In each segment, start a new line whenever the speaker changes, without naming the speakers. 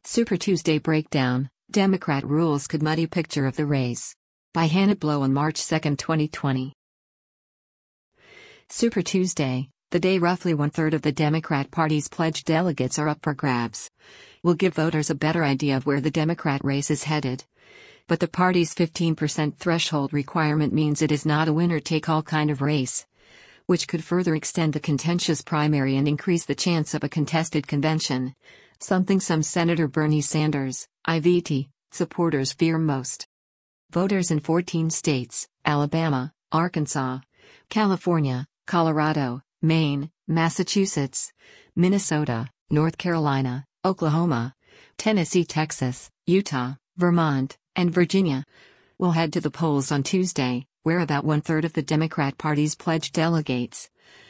Super Tuesday Breakdown, Democrat rules could muddy picture of the race. By Hannah Blow on March 2, 2020. Super Tuesday, the day roughly one-third of the Democrat Party's pledged delegates are up for grabs, will give voters a better idea of where the Democrat race is headed. But the party's 15% threshold requirement means it is not a winner-take-all kind of race, which could further extend the contentious primary and increase the chance of a contested convention, something some Senator Bernie Sanders, IVT, supporters fear most. Voters in 14 states, Alabama, Arkansas, California, Colorado, Maine, Massachusetts, Minnesota, North Carolina, Oklahoma, Tennessee, Texas, Utah, Vermont, and Virginia, will head to the polls on Tuesday, where about one-third of the Democrat Party's pledged delegates,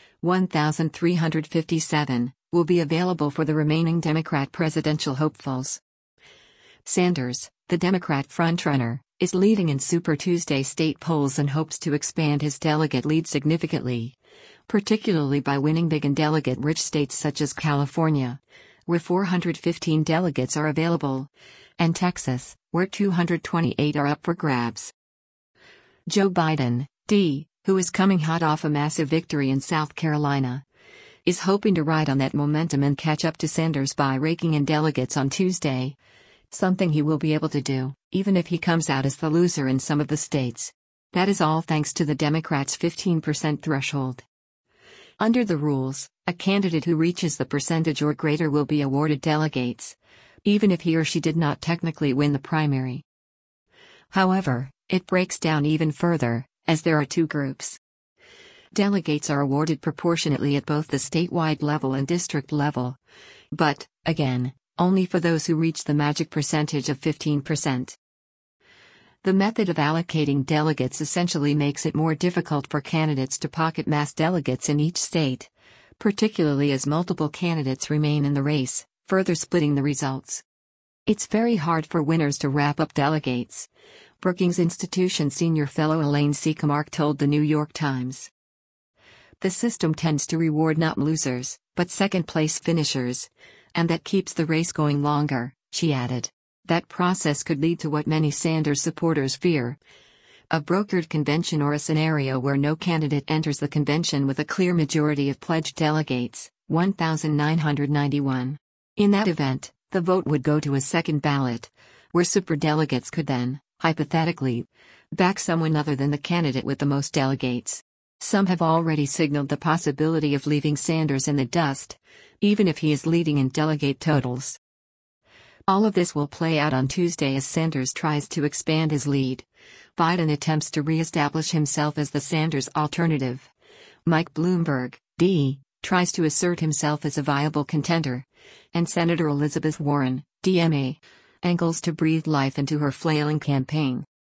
1,357, will be available for the remaining Democrat presidential hopefuls. Sanders, the Democrat frontrunner, is leading in Super Tuesday state polls and hopes to expand his delegate lead significantly, particularly by winning big in delegate-rich states such as California, where 415 delegates are available, and Texas, where 228 are up for grabs. Joe Biden, D., who is coming hot off a massive victory in South Carolina, is hoping to ride on that momentum and catch up to Sanders by raking in delegates on Tuesday, something he will be able to do, even if he comes out as the loser in some of the states. That is all thanks to the Democrats' 15% threshold. Under the rules, a candidate who reaches the percentage or greater will be awarded delegates, even if he or she did not technically win the primary. However, it breaks down even further, as there are two groups. Delegates are awarded proportionately at both the statewide level and district level, but, again, only for those who reach the magic percentage of 15%. The method of allocating delegates essentially makes it more difficult for candidates to pocket mass delegates in each state, particularly as multiple candidates remain in the race, further splitting the results. It's very hard for winners to wrap up delegates, Brookings Institution senior fellow Elaine C. Camark told the New York Times. The system tends to reward not losers, but second-place finishers, and that keeps the race going longer, she added. That process could lead to what many Sanders supporters fear: a brokered convention or a scenario where no candidate enters the convention with a clear majority of pledged delegates, 1,991. In that event, the vote would go to a second ballot, where superdelegates could then, hypothetically, back someone other than the candidate with the most delegates. Some have already signaled the possibility of leaving Sanders in the dust, even if he is leading in delegate totals. All of this will play out on Tuesday as Sanders tries to expand his lead. Biden attempts to re-establish himself as the Sanders alternative. Mike Bloomberg, D., tries to assert himself as a viable contender. And Senator Elizabeth Warren, DMA, angles to breathe life into her flailing campaign.